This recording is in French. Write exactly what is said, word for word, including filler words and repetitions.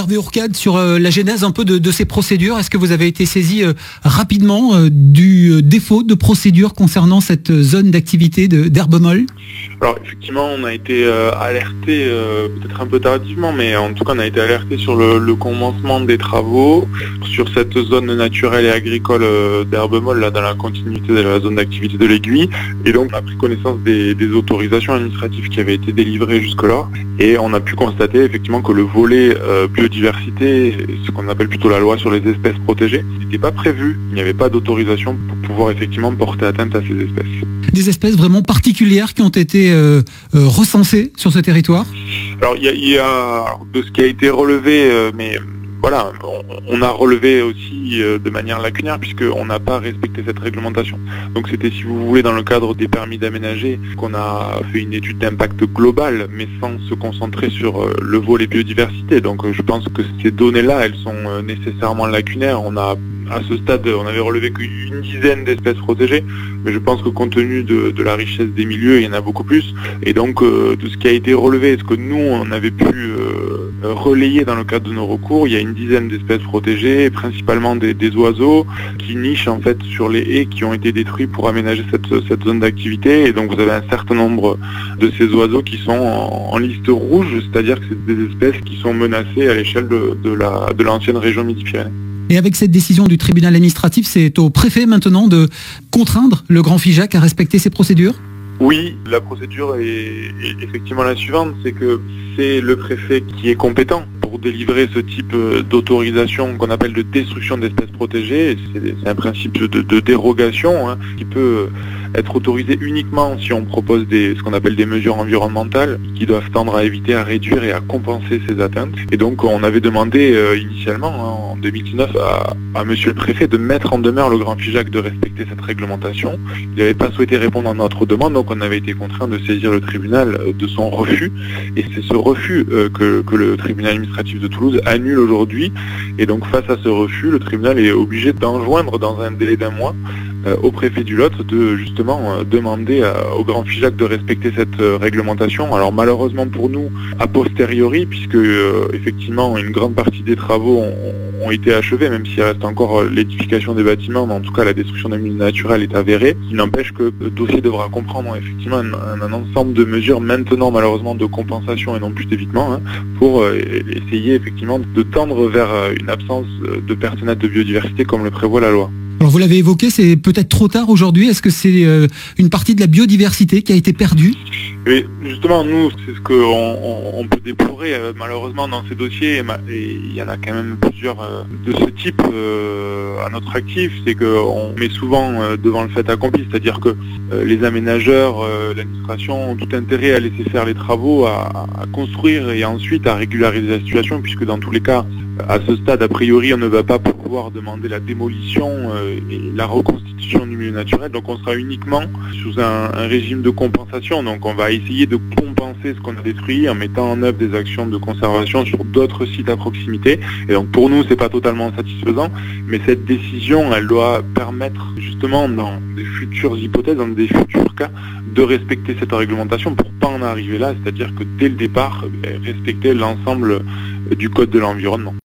Hervé Hourcade, sur euh, la genèse un peu de, de ces procédures, est-ce que vous avez été saisi euh, rapidement euh, du euh, défaut de procédure concernant cette zone d'activité de, d'herbe molle ? Alors effectivement, on a été euh, alerté, euh, peut-être un peu tardivement, mais en tout cas on a été alerté sur le, le commencement des travaux, sur cette zone naturelle et agricole euh, d'herbe molle, là, dans la continuité de la zone d'activité de l'Aiguille. Et donc on a pris connaissance des, des autorisations administratives qui avaient été délivrées jusque-là. Et on a pu constater effectivement que le volet euh, biodiversité, ce qu'on appelle plutôt la loi sur les espèces protégées, n'était pas prévu. Il n'y avait pas d'autorisation pour pouvoir effectivement porter atteinte à ces espèces. Des espèces vraiment particulières qui ont été euh, euh, recensées sur ce territoire ? Alors il y a, il y a de ce qui a été relevé, euh, mais voilà, on, on a relevé aussi euh, de manière lacunaire puisqu'on n'a pas respecté cette réglementation. Donc c'était, si vous voulez, dans le cadre des permis d'aménager qu'on a fait une étude d'impact global, mais sans se concentrer sur euh, le volet biodiversité. Donc euh, je pense que ces données-là, elles sont euh, nécessairement lacunaires. On a à ce stade, on avait relevé qu'une dizaine d'espèces protégées, mais je pense que compte tenu de, de la richesse des milieux, il y en a beaucoup plus. Et donc, euh, de ce qui a été relevé, ce que nous, on avait pu euh, relayer dans le cadre de nos recours, il y a une dizaine d'espèces protégées, principalement des, des oiseaux, qui nichent en fait sur les haies qui ont été détruits pour aménager cette, cette zone d'activité. Et donc, vous avez un certain nombre de ces oiseaux qui sont en, en liste rouge, c'est-à-dire que c'est des espèces qui sont menacées à l'échelle de, de, la, de l'ancienne région Midi-Pyrénées. Et avec cette décision du tribunal administratif, c'est au préfet maintenant de contraindre le Grand Figeac à respecter ces procédures ? Oui, la procédure est, est effectivement la suivante, c'est que c'est le préfet qui est compétent pour délivrer ce type d'autorisation qu'on appelle de destruction d'espèces protégées. C'est, c'est un principe de, de dérogation hein, qui peut être autorisé uniquement si on propose des, ce qu'on appelle des mesures environnementales qui doivent tendre à éviter, à réduire et à compenser ces atteintes. Et donc on avait demandé euh, initialement hein, en deux mille dix-neuf à, à monsieur le préfet de mettre en demeure le Grand Figeac de respecter cette réglementation. Il n'avait pas souhaité répondre à notre demande, donc on avait été contraint de saisir le tribunal de son refus. Et c'est ce refus euh, que, que le tribunal administratif de Toulouse annule aujourd'hui. Et donc face à ce refus, le tribunal est obligé d'enjoindre dans un délai d'un mois euh, au préfet du Lot de justement euh, demander à, au Grand Figeac de respecter cette euh, réglementation. Alors malheureusement pour nous, a posteriori, puisque euh, effectivement une grande partie des travaux ont, ont été achevés, même s'il reste encore euh, l'édification des bâtiments, mais en tout cas la destruction d'un milieu naturel est avérée. Il n'empêche que le dossier devra comprendre effectivement un, un ensemble de mesures maintenant malheureusement de compensation et non plus d'évitement hein, pour euh, essayer effectivement de tendre vers euh, une absence de personnel de biodiversité comme le prévoit la loi. Alors vous l'avez évoqué, c'est peut-être trop tard aujourd'hui. Est-ce que c'est euh, une partie de la biodiversité qui a été perdue ? Oui, justement, nous, c'est ce qu'on on, on peut déplorer euh, malheureusement dans ces dossiers, et il y en a quand même plusieurs euh, de ce type euh, à notre actif, c'est qu'on met souvent euh, devant le fait accompli, c'est-à-dire que euh, les aménageurs, euh, l'administration ont tout intérêt à laisser faire les travaux, à, à construire et ensuite à régulariser la situation, puisque dans tous les cas, à ce stade, a priori, on ne va pas pouvoir demander la démolition euh, et la reconstitution du milieu naturel. Donc on sera uniquement sous un, un régime de compensation. Donc on va essayer de compenser ce qu'on a détruit en mettant en œuvre des actions de conservation sur d'autres sites à proximité. Et donc pour nous, c'est pas totalement satisfaisant, mais cette décision, elle doit permettre justement dans des futures hypothèses, dans des futurs cas, de respecter cette réglementation pour pas en arriver là, c'est-à-dire que dès le départ, respecter l'ensemble du code de l'environnement.